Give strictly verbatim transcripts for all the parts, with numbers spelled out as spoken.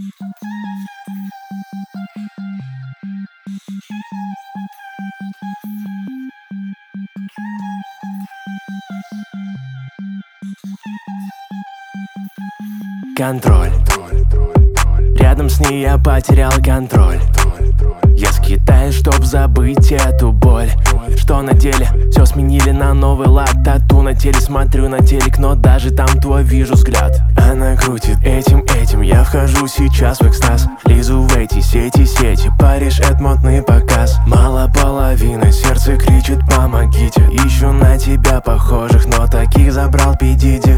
Контроль. Рядом с ней я потерял контроль. Я скитаюсь, чтоб забыть эту боль. Что на деле? Все сменили на новый лад. Тату на теле, смотрю на телек, но даже там твой вижу взгляд. Она крутит этим, этим, я вхожу сейчас в экстаз. Лизу в эти сети, сети, Париж, это модный показ. Мало половины, сердце кричит помогите. Ищу на тебя похожих, но таких забрал Пидиди.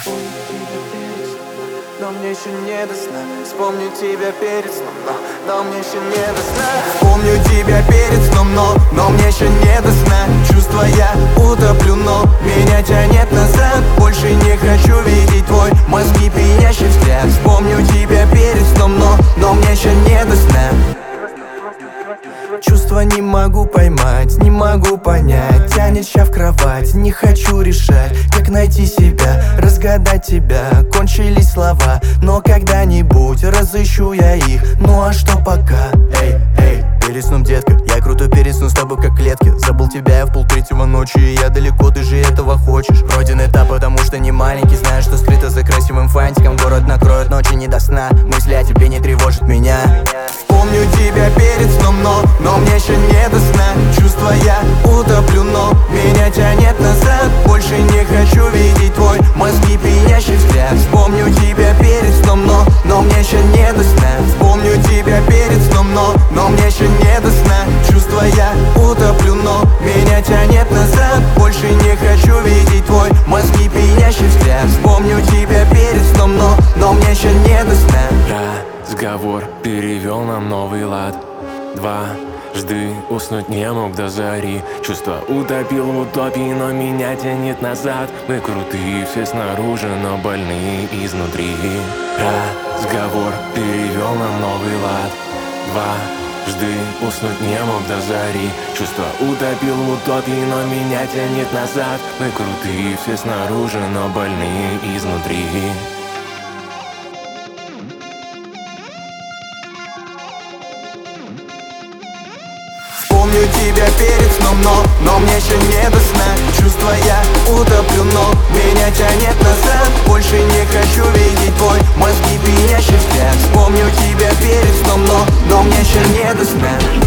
Но мне еще не до сна. Вспомню тебя перед сном, но, но мне еще не до сна. Помню тебя перед сном, но, но мне еще не до сна. Чувства я утоплю, но меня тянет назад. Больше не хочу видеть твой мозги пьянящий взгляд. Вспомню тебя перед сном, но, но мне еще не до сна. Чувства не могу поймать, не могу понять. Тянет ща в кровать, не хочу решать, как найти себя, разгадать тебя. Кончились слова, но когда-нибудь разыщу я их. Ну а что пока? Эй, эй, перед сном, детка, я крутой перед сном с тобой как клетки. Забыл тебя я в полтретьего ночи, и я далеко, ты же этого хочешь. Пройден этап, потому что не маленький. Знаю, что скрыто за красивым фантиком. Город накроет ночи не до сна. Мысли о тебе не тревожат меня. Помню тебя перед сном, но, но мне еще не до сна. Чувства я утоплю, но меня тянет назад. Больше не хочу видеть твой мозги пьянящий взгляд. Вспомню тебя перед сном, но, но мне еще не до сна. Вспомню тебя перед сном, но, но мне еще не до сна. Чувства я утоплю, но меня тянет назад. Больше не хочу видеть твой мозги пьянящий взгляд. Вспомню тебя перед сном, но, но мне еще не до сна. Разговор перевел нам новый лад. Дважды уснуть не мог до зари. Чувства утопил в утопии, но меня тянет назад. Мы крутые все снаружи, но больные изнутри. Разговор перевел нам новый лад. Дважды уснуть не мог до зари. Чувства утопил в утопии, но меня тянет назад. Мы крутые все снаружи, но больные изнутри. Помню тебя перед сном, но, но мне еще не до сна. Чувства я утоплю, но меня тянет назад. Больше не хочу видеть твой мозги пьянящий взгляд. Вспомню тебя перед сном, но, но мне еще не до сна.